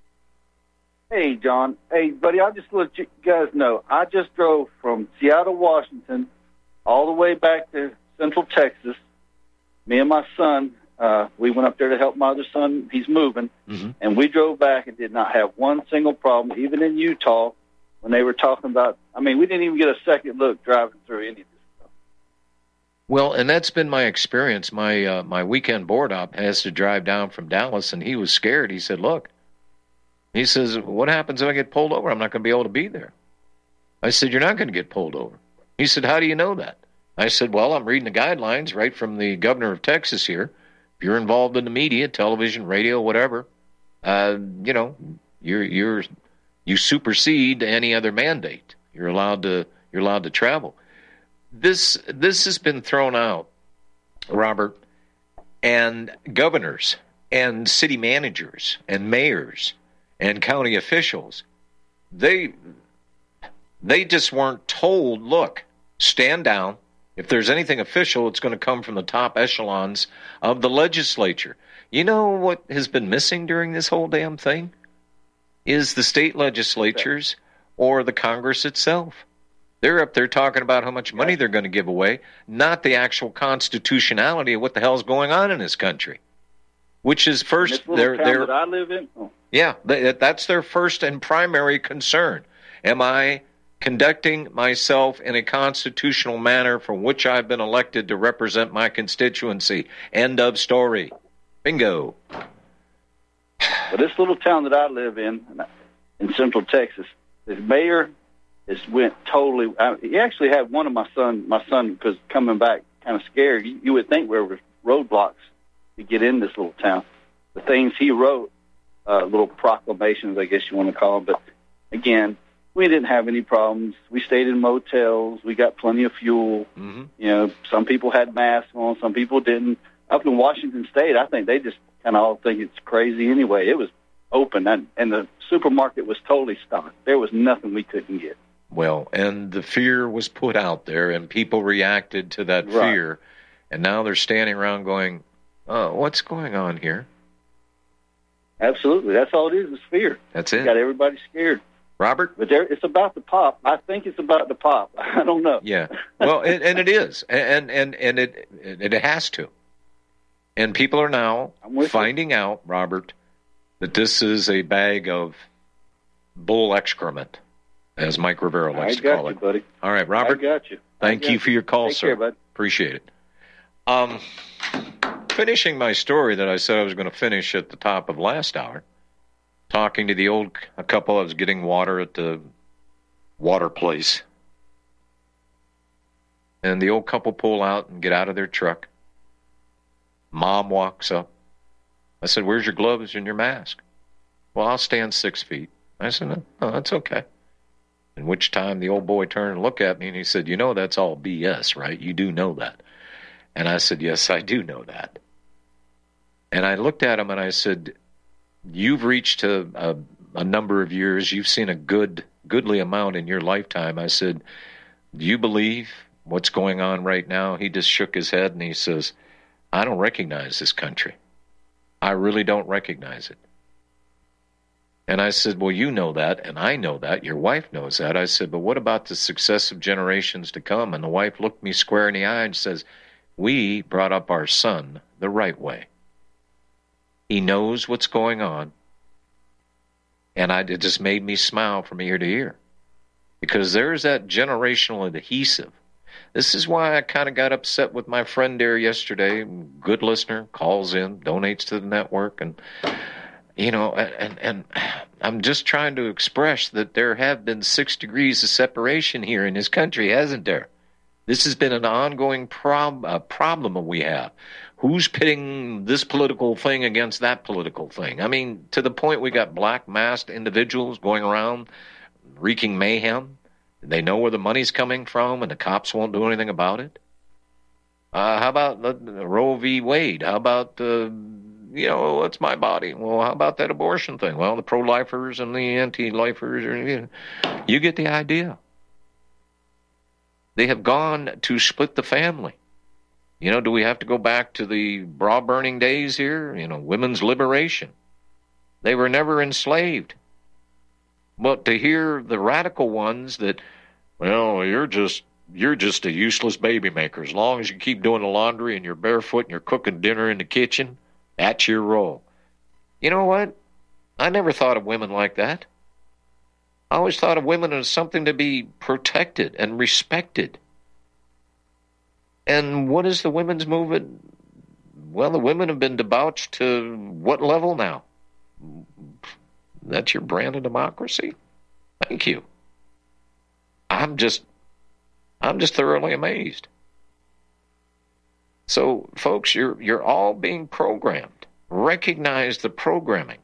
Hey, John. Hey, buddy, I'll just let you guys know. I just drove from Seattle, Washington, all the way back to Central Texas. Me and my son, uh, we went up there to help my other son. He's moving. Mm-hmm. And we drove back and did not have one single problem, even in Utah, when they were talking about, I mean, we didn't even get a second look driving through any of this. Well, and that's been my experience. My uh, my weekend board op has to drive down from Dallas, and he was scared. He said, look, he says, what happens if I get pulled over? I'm not going to be able to be there. I said, you're not going to get pulled over. He said, how do you know that? I said, well, I'm reading the guidelines right from the governor of Texas here. If you're involved in the media, television, radio, whatever, uh, you know, you're you're you supersede any other mandate. You're allowed to you're allowed to travel. This this has been thrown out, Robert, and governors and city managers and mayors and county officials, they they just weren't told, look, stand down. If there's anything official, it's going to come from the top echelons of the legislature. You know what has been missing during this whole damn thing? Is the state legislatures or the Congress itself. They're up there talking about how much money they're going to give away, not the actual constitutionality of what the hell's going on in this country. Which is first, this little they're, town they're, that I live in. Oh. Yeah, that's their first and primary concern. Am I conducting myself in a constitutional manner from which I've been elected to represent my constituency? End of story. Bingo. But this little town that I live in, in Central Texas, the mayor has went totally. I, he actually had one of my son, my son, because coming back kind of scared. You, you would think there were roadblocks to get in this little town. The things he wrote, uh, little proclamations, I guess you want to call them. But again, we didn't have any problems. We stayed in motels. We got plenty of fuel. Mm-hmm. You know, some people had masks on, some people didn't. Up in Washington State, I think they just kind of all think it's crazy anyway. It was open, and, and the supermarket was totally stocked. There was nothing we couldn't get. Well, and the fear was put out there, and people reacted to that Right. fear, and now they're standing around going, oh, what's going on here? Absolutely. That's all it is, is fear. That's it. Got everybody scared. Robert? But there, it's about the pop. I think it's about the pop. I don't know. Yeah. Well, and, and it is, and and and it it has to. And people are now finding out, Robert, that this is a bag of bull excrement, as Mike Rivera likes I to got call you, it. buddy. All right, Robert. I got you. I Thank got you for your call, Take sir. care, bud. Appreciate it. Um, finishing my story that I said I was going to finish at the top of last hour, talking to the old a couple I was getting water at the water place. And the old couple pull out and get out of their truck. Mom walks up. I said, where's your gloves and your mask? Well, I'll stand six feet. I said, no, no, that's okay. In which time the old boy turned and looked at me and he said, you know, that's all B S, right? You do know that. And I said, yes, I do know that. And I looked at him and I said, you've reached a, a, a number of years. You've seen a good, goodly amount in your lifetime. I said, do you believe what's going on right now? He just shook his head and he says, I don't recognize this country. I really don't recognize it. And I said, well, you know that, and I know that. Your wife knows that. I said, but what about the successive generations to come? And the wife looked me square in the eye and says, we brought up our son the right way. He knows what's going on. And I, it just made me smile from ear to ear. Because there's that generational adhesive. This is why I kind of got upset with my friend there yesterday. Good listener, calls in, donates to the network. And, you know, and, and I'm just trying to express that there have been six degrees of separation here in this country, hasn't there? This has been an ongoing prob- uh, problem that we have. Who's pitting this political thing against that political thing? I mean, to the point we got black masked individuals going around wreaking mayhem. They know where the money's coming from, and the cops won't do anything about it. Uh, how about uh, Roe v. Wade? How about, uh, you know, it's my body? Well, how about that abortion thing? Well, the pro-lifers and the anti-lifers, are, you know, you get the idea. They have gone to split the family. You know, do we have to go back to the bra-burning days here? You know, women's liberation. They were never enslaved. But to hear the radical ones that, well, you're just you're just a useless baby maker. As long as you keep doing the laundry and you're barefoot and you're cooking dinner in the kitchen, that's your role. You know what? I never thought of women like that. I always thought of women as something to be protected and respected. And what is the women's movement? Well, the women have been debauched to what level now? That's your brand of democracy? Thank you. I'm just, I'm just thoroughly amazed. So, folks, you're you're all being programmed. Recognize the programming.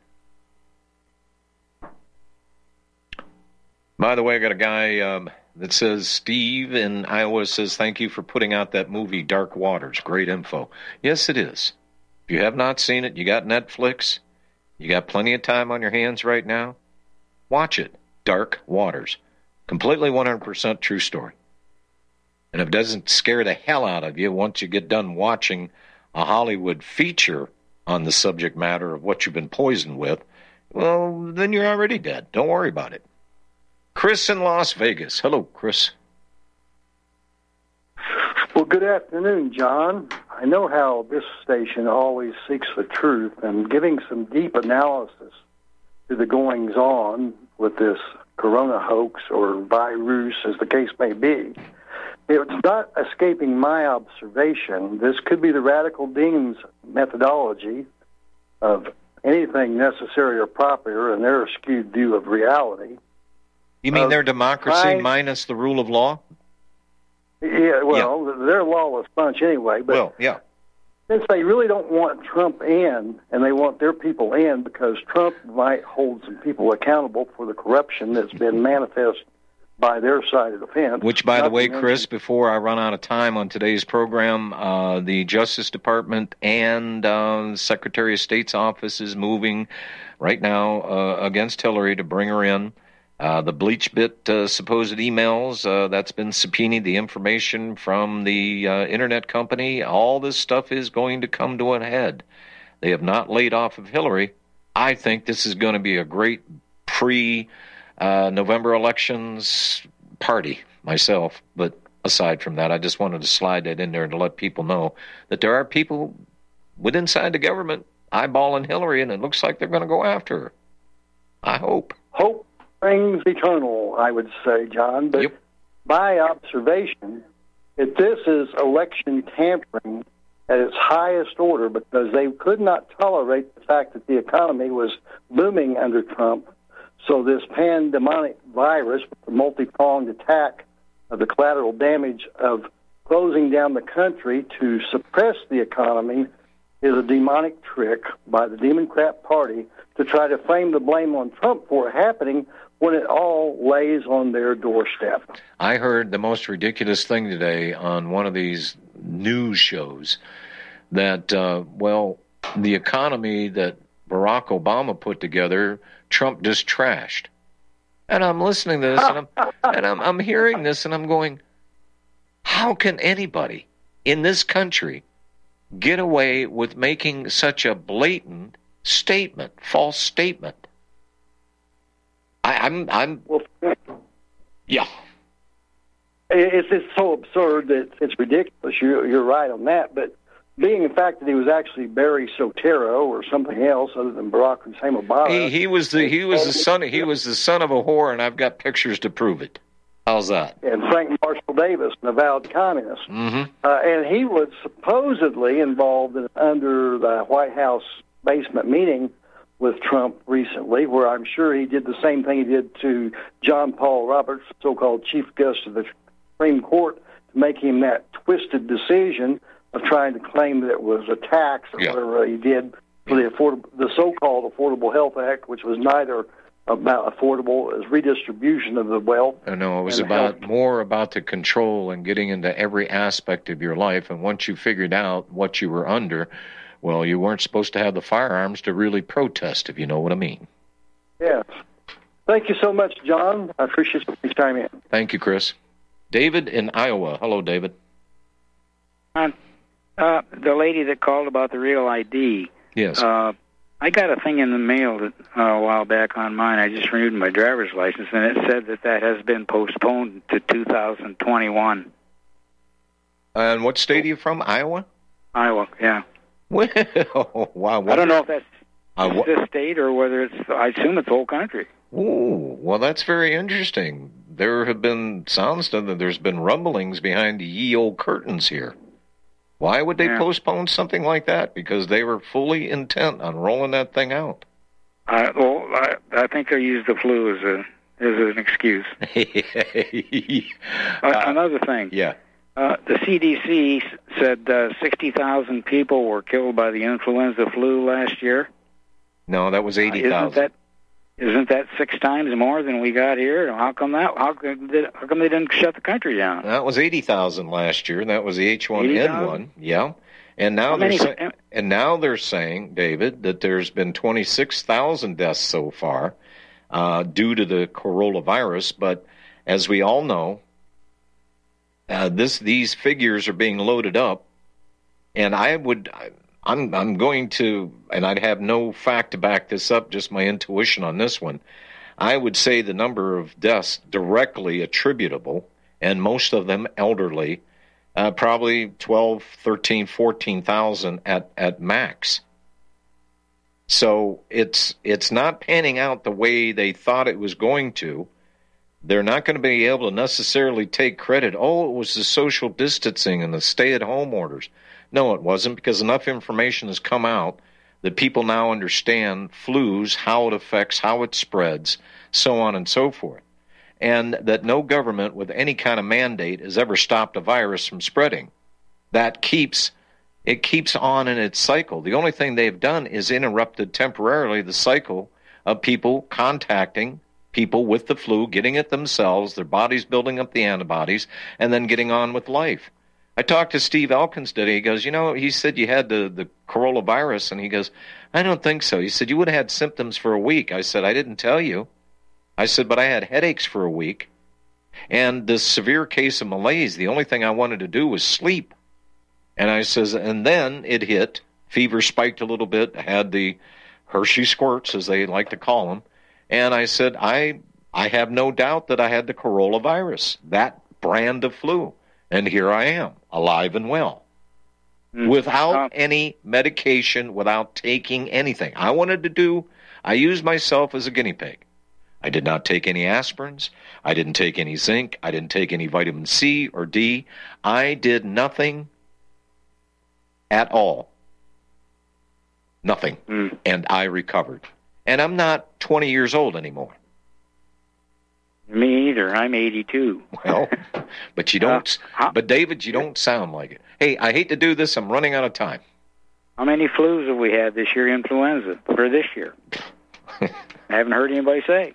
By the way, I got a guy um, that says, Steve in Iowa says, thank you for putting out that movie, Dark Waters. Great info. Yes, it is. If you have not seen it, you got Netflix. You got plenty of time on your hands right now. Watch it. Dark Waters. Completely one hundred percent true story. And if it doesn't scare the hell out of you once you get done watching a Hollywood feature on the subject matter of what you've been poisoned with, well, then you're already dead. Don't worry about it. Chris in Las Vegas. Hello, Chris. Well, good afternoon, John. I know how this station always seeks the truth, and giving some deep analysis to the goings-on with this corona hoax or virus, as the case may be. It's not escaping my observation. This could be the radical demon's methodology of anything necessary or proper and their skewed view of reality. You mean uh, their democracy trying, minus the rule of law? Yeah, well, yeah. They're a lawless bunch anyway. But well, yeah. Since they really don't want Trump in, and they want their people in, because Trump might hold some people accountable for the corruption that's been manifest by their side of the fence. Which, by the way, Chris, before I run out of time on today's program, uh, the Justice Department and uh, the Secretary of State's office is moving right now uh, against Hillary to bring her in. Uh, the BleachBit uh, supposed emails, uh, that's been subpoenaed, the information from the uh, internet company, all this stuff is going to come to a head. They have not laid off of Hillary. I think this is going to be a great pre-November uh, elections party myself. But aside from that, I just wanted to slide that in there to let people know that there are people within inside the government eyeballing Hillary, and it looks like they're going to go after her. I hope. Hope. Things eternal, I would say, John. But yep. By observation, if this is election tampering at its highest order, because they could not tolerate the fact that the economy was booming under Trump, so this pandemonic virus, the multi-pronged attack of the collateral damage of closing down the country to suppress the economy, is a demonic trick by the Democrat Party to try to flame the blame on Trump for it happening when it all lays on their doorstep. I heard the most ridiculous thing today on one of these news shows that, uh, well, the economy that Barack Obama put together, Trump just trashed. And I'm listening to this, and I'm, and I'm, I'm hearing this, and I'm going, how can anybody in this country get away with making such a blatant statement, false statement? I, I'm, I'm, well, yeah. It's, it's so absurd that it's ridiculous. You're, you're right on that. But being the fact that he was actually Barry Soetoro or something else other than Barack Hussein Obama. He, he was the he was the son he was the son of a whore, and I've got pictures to prove it. How's that? And Frank Marshall Davis, an avowed communist. Mm-hmm. Uh, and he was supposedly involved in, under the White House basement meeting with Trump recently, where I'm sure he did the same thing he did to John Paul Roberts, so-called Chief Justice of the Supreme Court, to make him that twisted decision of trying to claim that it was a tax or yeah. whatever he did for the affordable, the so-called Affordable Health Act, which was neither about affordable as redistribution of the wealth. I know, it was about health. more about the control and getting into every aspect of your life. And once you figured out what you were under, well, you weren't supposed to have the firearms to really protest, if you know what I mean. Yes. Thank you so much, John. I appreciate your time in. Thank you, Chris. David in Iowa. Hello, David. Uh, uh, the lady that called about the real I D. Yes. Uh, I got a thing in the mail that, uh, a while back on mine. I just renewed my driver's license, and it said that that has been postponed to two thousand twenty-one. And what state are you from? Iowa? Iowa, yeah. Well, wow. I don't know if that's uh, wh- this state or whether it's, I assume it's the whole country. Ooh, well, that's very interesting. There have been sounds that there's been rumblings behind the ye old curtains here. Why would they yeah. postpone something like that? Because they were fully intent on rolling that thing out. Uh, well, I, I think they used the flu as a as an excuse. uh, Another thing. Yeah. Uh, the C D C said uh, sixty thousand people were killed by the influenza flu last year. No, that was eighty thousand. Uh, isn't that isn't that six times more than we got here? How come that? How come they, how come they didn't shut the country down? That was eighty thousand last year, and that was the H one N one. Yeah, and now How they're many- sa- and now they're saying, David, that there's been twenty-six thousand deaths so far uh, due to the coronavirus. But as we all know, uh, this these figures are being loaded up, and I would. I'm I'm going to, and I'd have no fact to back this up, just my intuition on this one. I would say the number of deaths directly attributable, and most of them elderly, uh, probably twelve, thirteen, fourteen thousand at, at max. So it's it's not panning out the way they thought it was going to. They're not going to be able to necessarily take credit. Oh, it was the social distancing and the stay-at-home orders. No, it wasn't, because enough information has come out that people now understand flus, how it affects, how it spreads, so on and so forth. And that no government with any kind of mandate has ever stopped a virus from spreading. That keeps, it keeps on in its cycle. The only thing they've done is interrupted temporarily the cycle of people contacting people with the flu, getting it themselves, their bodies building up the antibodies, and then getting on with life. I talked to Steve Elkins today. He goes, you know, he said you had the, the coronavirus, and he goes, I don't think so. He said, you would have had symptoms for a week. I said, I didn't tell you. I said, but I had headaches for a week, and this severe case of malaise, the only thing I wanted to do was sleep. And I says, and then it hit, fever spiked a little bit, had the Hershey squirts, as they like to call them, and I said, I I have no doubt that I had the coronavirus, that brand of flu. And here I am, alive and well, mm. without uh, any medication, without taking anything. I wanted to do, I used myself as a guinea pig. I did not take any aspirins. I didn't take any zinc. I didn't take any vitamin C or D. I did nothing at all. Nothing. Mm. And I recovered. And I'm not twenty years old anymore. Me either. I'm eighty-two. Well, but you don't. Uh, but David, you don't sound like it. Hey, I hate to do this. I'm running out of time. How many flus have we had this year? Influenza for this year? I haven't heard anybody say.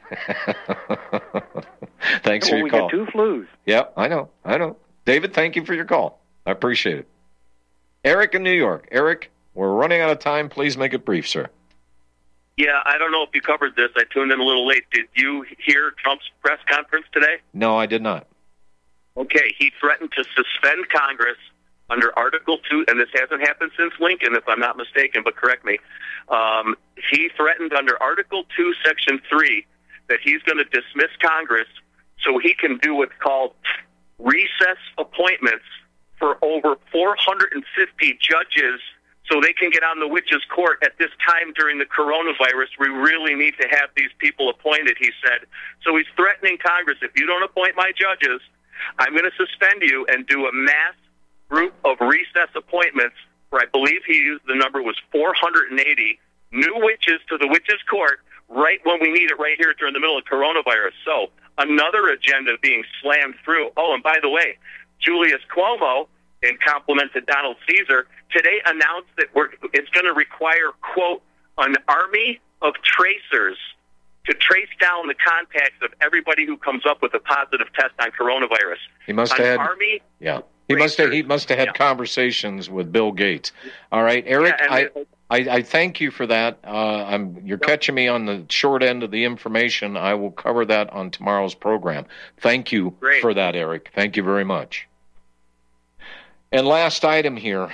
Thanks well, for your we call. We got two flus. Yeah, I know. I know. David, thank you for your call. I appreciate it. Eric in New York. Eric, we're running out of time. Please make it brief, sir. Yeah, I don't know if you covered this. I tuned in a little late. Did you hear Trump's press conference today? No, I did not. Okay, he threatened to suspend Congress under Article two, and this hasn't happened since Lincoln, if I'm not mistaken, but correct me. Um, he threatened under Article two, Section three, that he's going to dismiss Congress so he can do what's called recess appointments for over four hundred fifty judges so they can get on the witches' court at this time during the coronavirus. We really need to have these people appointed, he said. So he's threatening Congress, if you don't appoint my judges, I'm going to suspend you and do a mass group of recess appointments where I believe he used the number was four hundred eighty new witches to the witches' court right when we need it right here during the middle of coronavirus. So another agenda being slammed through. Oh, and by the way, Julius Cuomo, in compliment to Donald Caesar, today announced that we're, it's going to require, quote, an army of tracers to trace down the contacts of everybody who comes up with a positive test on coronavirus. He must an have had, army. Yeah, he must have. He must have had yeah. conversations with Bill Gates. All right, Eric. Yeah, I, it, I, I thank you for that. Uh, I'm. You're yep. catching me on the short end of the information. I will cover that on tomorrow's program. Thank you Great. for that, Eric. Thank you very much. And last item here,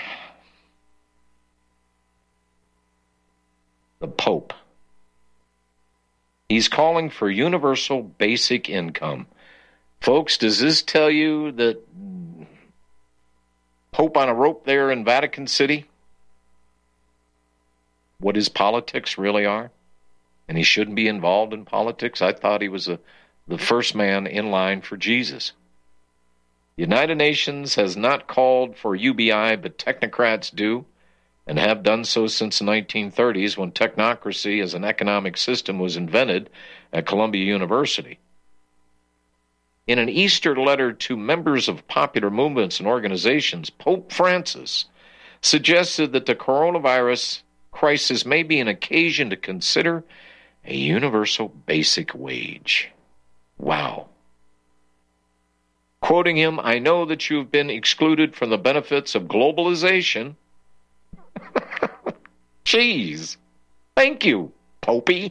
the Pope. He's calling for universal basic income. Folks, does this tell you that Pope on a rope there in Vatican City, what his politics really are? And he shouldn't be involved in politics? I thought he was a, the first man in line for Jesus. The United Nations has not called for U B I, but technocrats do, and have done so since the nineteen thirties when technocracy as an economic system was invented at Columbia University. In an Easter letter to members of popular movements and organizations, Pope Francis suggested that the coronavirus crisis may be an occasion to consider a universal basic wage. Wow. Quoting him, I know that you've been excluded from the benefits of globalization. Jeez. Thank you, Popey.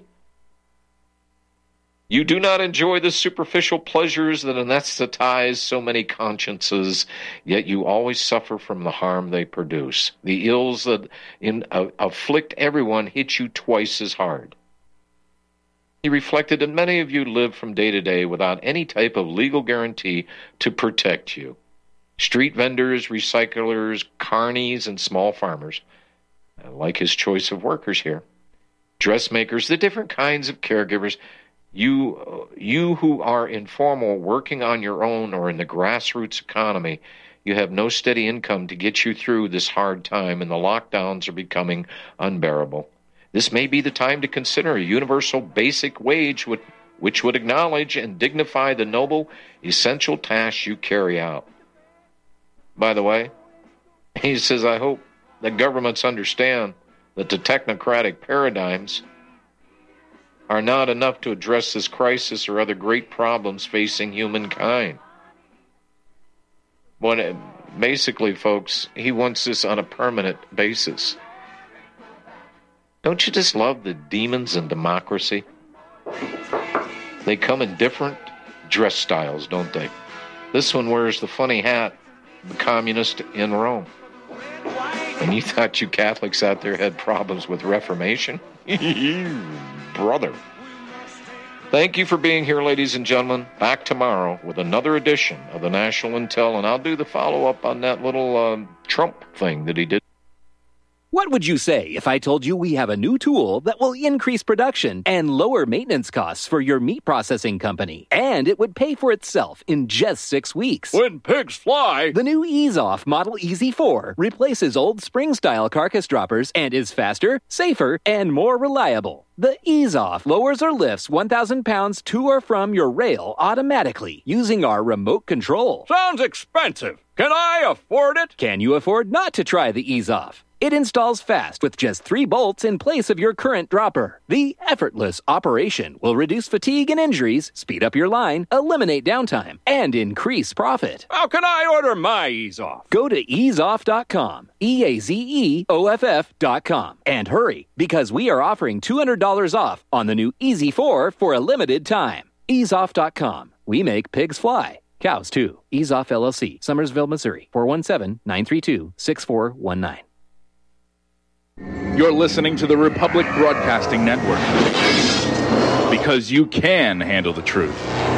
You do not enjoy the superficial pleasures that anesthetize so many consciences, yet you always suffer from the harm they produce. The ills that in, uh, afflict everyone hit you twice as hard. He reflected that many of you live from day to day without any type of legal guarantee to protect you. Street vendors, recyclers, carnies, and small farmers. I like his choice of workers here. Dressmakers, the different kinds of caregivers. You, uh, you who are informal, working on your own or in the grassroots economy, you have no steady income to get you through this hard time, and the lockdowns are becoming unbearable. This may be the time to consider a universal basic wage which would acknowledge and dignify the noble, essential tasks you carry out. By the way, he says, I hope that governments understand that the technocratic paradigms are not enough to address this crisis or other great problems facing humankind. When, basically, folks, he wants this on a permanent basis. Don't you just love the demons in democracy? They come in different dress styles, don't they? This one wears the funny hat, the communist in Rome. And you thought you Catholics out there had problems with Reformation? Brother. Thank you for being here, ladies and gentlemen. Back tomorrow with another edition of the National Intel, and I'll do the follow-up on that little um, Trump thing that he did. What would you say if I told you we have a new tool that will increase production and lower maintenance costs for your meat processing company? And it would pay for itself in just six weeks. When pigs fly! The new Ease Off Model E Z four replaces old spring-style carcass droppers and is faster, safer, and more reliable. The Ease Off lowers or lifts one thousand pounds to or from your rail automatically using our remote control. Sounds expensive. Can I afford it? Can you afford not to try the Ease Off? It installs fast with just three bolts in place of your current dropper. The effortless operation will reduce fatigue and injuries, speed up your line, eliminate downtime, and increase profit. How can I order my Ease Off? Go to ease off dot com, E A Z E O F F dot com, and hurry, because we are offering two hundred dollars off on the new E Z four for a limited time. ease off dot com. We make pigs fly. Cows, too. Ease Off L L C, Summersville, Missouri, four one seven, nine three two, six four one nine. You're listening to the Republic Broadcasting Network. because you can handle the truth.